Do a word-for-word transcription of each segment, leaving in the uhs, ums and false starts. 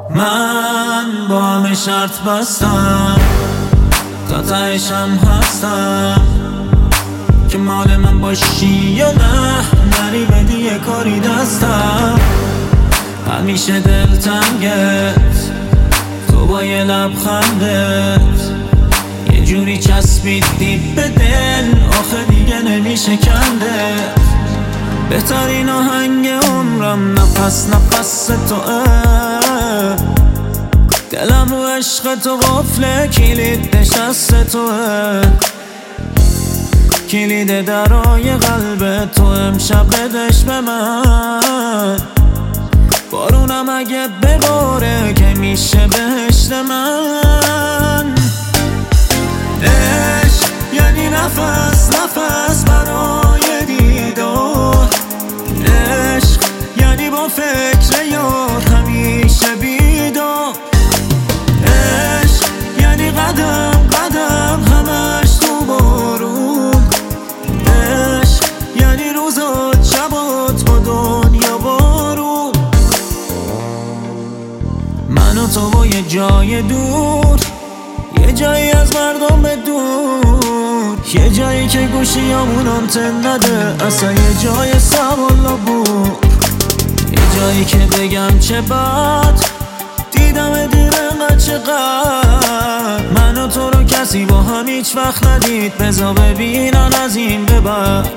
من با همه شرط بستم، تا تهشم هستم که مال من باشی یا نه. نری بدی یه کاری دستم، همیشه دلتنگت تو با یه لبخندت یه جوری چسبیدی به دل، آخه دیگه نمیشه کندت. بهترین آهنگ عمرم نفس نفس توه، دلم رو عشق تو قفله، کلید نشست توه، کلید درای قلب تو امشب بدش به من. بارونم اگه بباره که میشه بهشت من. عشق یعنی نفس نفس برای دیدار، عشق یعنی با فکر یار همیشه بیدار، عشق یعنی قدم قدم همش تو بارون، عشق یعنی روزات شبات با دنیا بارون. من و تو با یه جای دور، یه جایی از مردم به دور، یه جایی که گوشی همون آنتن نده، اصلا یه جای سوالا بود، یه جایی که بگم چه بد دیدم دیر انقدر چقدر. من و تو رو کسی با هم هیچ وقت ندید، بذار ببینن از این به بعد.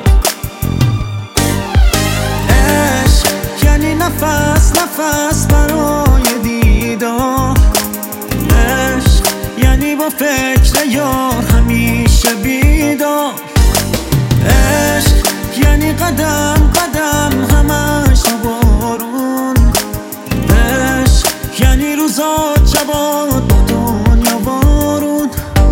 عشق یعنی نفس نفس برای دیدار، عشق یعنی با فکر یار همیشه بیدار، عشق یعنی قدم قدم همش بارون، عشق یعنی روزات شبات با دنیا بارون.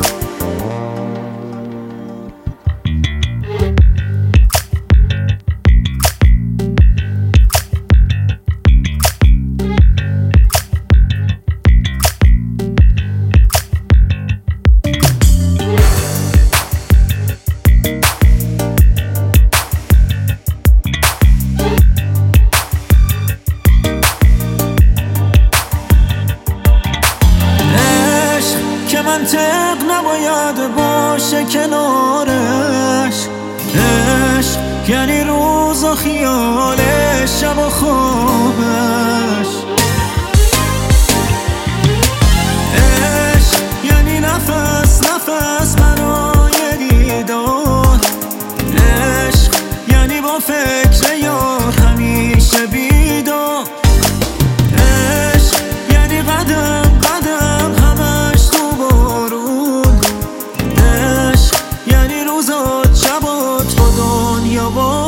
منطق نباید باشه کنارش، عشق یعنی روز و خیالش شب و خوابش، عشق یعنی نفس نفس برای دیدار، عشق یعنی با فکر یار همیشه بیدار، عشق یعنی قدم قدم همش تو بارون، عشق یعنی روزات شبات با دنیا بارون.